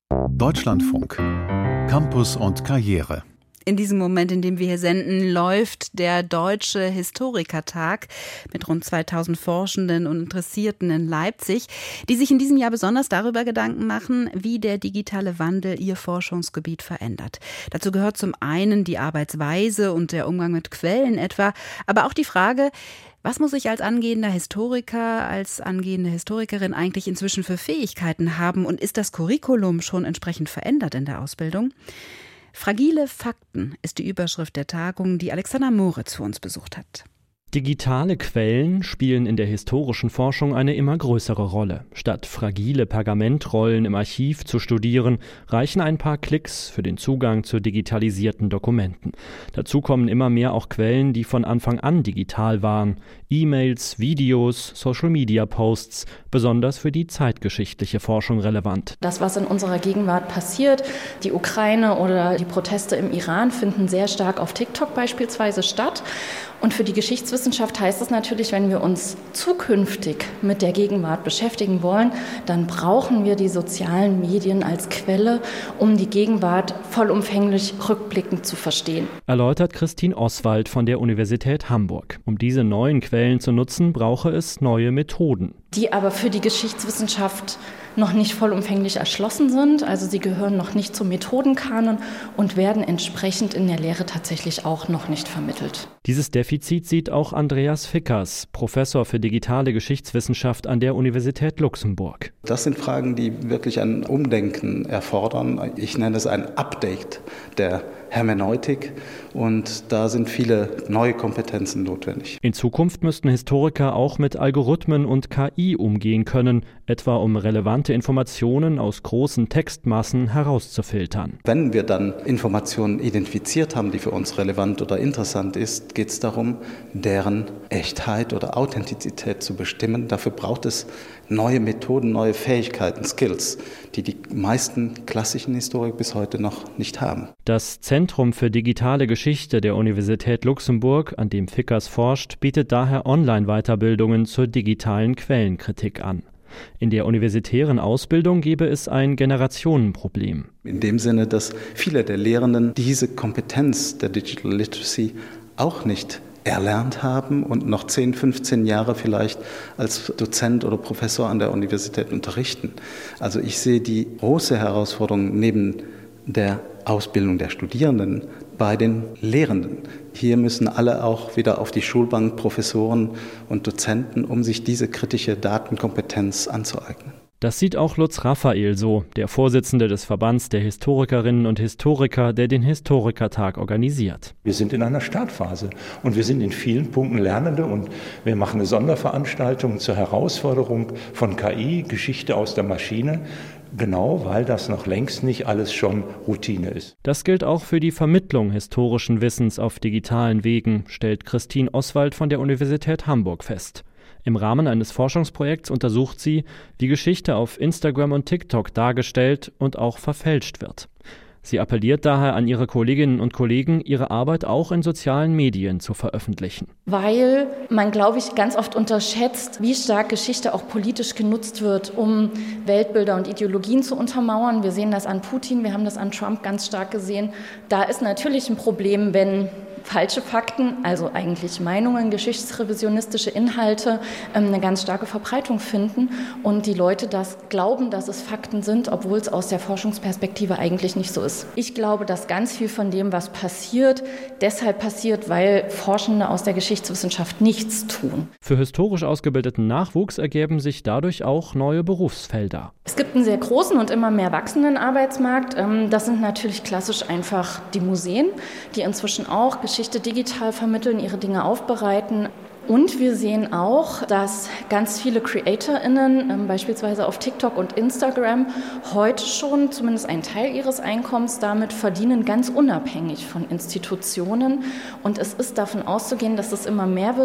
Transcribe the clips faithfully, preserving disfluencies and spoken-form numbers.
Deutschlandfunk. Campus und Karriere. In diesem Moment, in dem wir hier senden, läuft der Deutsche Historikertag mit rund zweitausend Forschenden und Interessierten in Leipzig, die sich in diesem Jahr besonders darüber Gedanken machen, wie der digitale Wandel ihr Forschungsgebiet verändert. Dazu gehört zum einen die Arbeitsweise und der Umgang mit Quellen etwa, aber auch die Frage, was muss ich als angehender Historiker, als angehende Historikerin eigentlich inzwischen für Fähigkeiten haben und ist das Curriculum schon entsprechend verändert in der Ausbildung? Fragile Fakten ist die Überschrift der Tagung, die Alexander Moritz für uns besucht hat. Digitale Quellen spielen in der historischen Forschung eine immer größere Rolle. Statt fragile Pergamentrollen im Archiv zu studieren, reichen ein paar Klicks für den Zugang zu digitalisierten Dokumenten. Dazu kommen immer mehr auch Quellen, die von Anfang an digital waren. E-Mails, Videos, Social-Media-Posts, besonders für die zeitgeschichtliche Forschung relevant. Das, was in unserer Gegenwart passiert, die Ukraine oder die Proteste im Iran, finden sehr stark auf TikTok beispielsweise statt. Und für die Geschichtswissenschaft heißt es natürlich, wenn wir uns zukünftig mit der Gegenwart beschäftigen wollen, dann brauchen wir die sozialen Medien als Quelle, um die Gegenwart vollumfänglich rückblickend zu verstehen. Erläutert Christine Oswald von der Universität Hamburg. Um diese neuen Quellen zu nutzen, brauche es neue Methoden. Die aber für die Geschichtswissenschaft noch nicht vollumfänglich erschlossen sind. Also sie gehören noch nicht zum Methodenkanon und werden entsprechend in der Lehre tatsächlich auch noch nicht vermittelt. Dieses Defizit sieht auch Andreas Fickers, Professor für digitale Geschichtswissenschaft an der Universität Luxemburg. Das sind Fragen, die wirklich ein Umdenken erfordern. Ich nenne es ein Update der Hermeneutik und da sind viele neue Kompetenzen notwendig. In Zukunft müssten Historiker auch mit Algorithmen und K I umgehen können, etwa um relevante Informationen aus großen Textmassen herauszufiltern. Wenn wir dann Informationen identifiziert haben, die für uns relevant oder interessant ist, geht es darum, deren Echtheit oder Authentizität zu bestimmen. Dafür braucht es neue Methoden, neue Fähigkeiten, Skills, die die meisten klassischen Historiker bis heute noch nicht haben. Das Zentrum für digitale Geschichte der Universität Luxemburg, an dem Fickers forscht, bietet daher Online-Weiterbildungen zur digitalen Quellenkritik an. In der universitären Ausbildung gäbe es ein Generationenproblem. In dem Sinne, dass viele der Lehrenden diese Kompetenz der Digital Literacy auch nicht erlernt haben und noch zehn, fünfzehn Jahre vielleicht als Dozent oder Professor an der Universität unterrichten. Also ich sehe die große Herausforderung neben der Ausbildung der Studierenden bei den Lehrenden. Hier müssen alle auch wieder auf die Schulbank, Professoren und Dozenten, um sich diese kritische Datenkompetenz anzueignen. Das sieht auch Lutz Raphael so, der Vorsitzende des Verbands der Historikerinnen und Historiker, der den Historikertag organisiert. Wir sind in einer Startphase und wir sind in vielen Punkten Lernende und wir machen eine Sonderveranstaltung zur Herausforderung von K I, Geschichte aus der Maschine. Genau, weil das noch längst nicht alles schon Routine ist. Das gilt auch für die Vermittlung historischen Wissens auf digitalen Wegen, stellt Christine Oswald von der Universität Hamburg fest. Im Rahmen eines Forschungsprojekts untersucht sie, wie Geschichte auf Instagram und TikTok dargestellt und auch verfälscht wird. Sie appelliert daher an ihre Kolleginnen und Kollegen, ihre Arbeit auch in sozialen Medien zu veröffentlichen. Weil man, glaube ich, ganz oft unterschätzt, wie stark Geschichte auch politisch genutzt wird, um Weltbilder und Ideologien zu untermauern. Wir sehen das an Putin, wir haben das an Trump ganz stark gesehen. Da ist natürlich ein Problem, wenn falsche Fakten, also eigentlich Meinungen, geschichtsrevisionistische Inhalte, eine ganz starke Verbreitung finden und die Leute das glauben, dass es Fakten sind, obwohl es aus der Forschungsperspektive eigentlich nicht so ist. Ich glaube, dass ganz viel von dem, was passiert, deshalb passiert, weil Forschende aus der Geschichtswissenschaft nichts tun. Für historisch ausgebildeten Nachwuchs ergeben sich dadurch auch neue Berufsfelder. Es gibt einen sehr großen und immer mehr wachsenden Arbeitsmarkt. Das sind natürlich klassisch einfach die Museen, die inzwischen auch Geschichte digital vermitteln, ihre Dinge aufbereiten. Und wir sehen auch, dass ganz viele CreatorInnen, beispielsweise auf TikTok und Instagram, heute schon zumindest einen Teil ihres Einkommens damit verdienen, ganz unabhängig von Institutionen. Und es ist davon auszugehen, dass es immer mehr wird.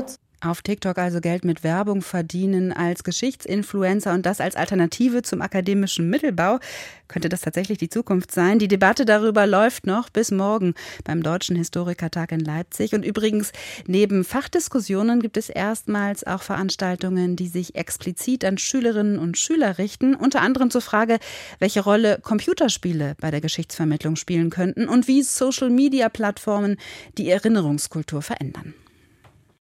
Auf TikTok also Geld mit Werbung verdienen als Geschichtsinfluencer und das als Alternative zum akademischen Mittelbau. Könnte das tatsächlich die Zukunft sein? Die Debatte darüber läuft noch bis morgen beim Deutschen Historikertag in Leipzig. Und übrigens, neben Fachdiskussionen gibt es erstmals auch Veranstaltungen, die sich explizit an Schülerinnen und Schüler richten. Unter anderem zur Frage, welche Rolle Computerspiele bei der Geschichtsvermittlung spielen könnten und wie Social-Media-Plattformen die Erinnerungskultur verändern.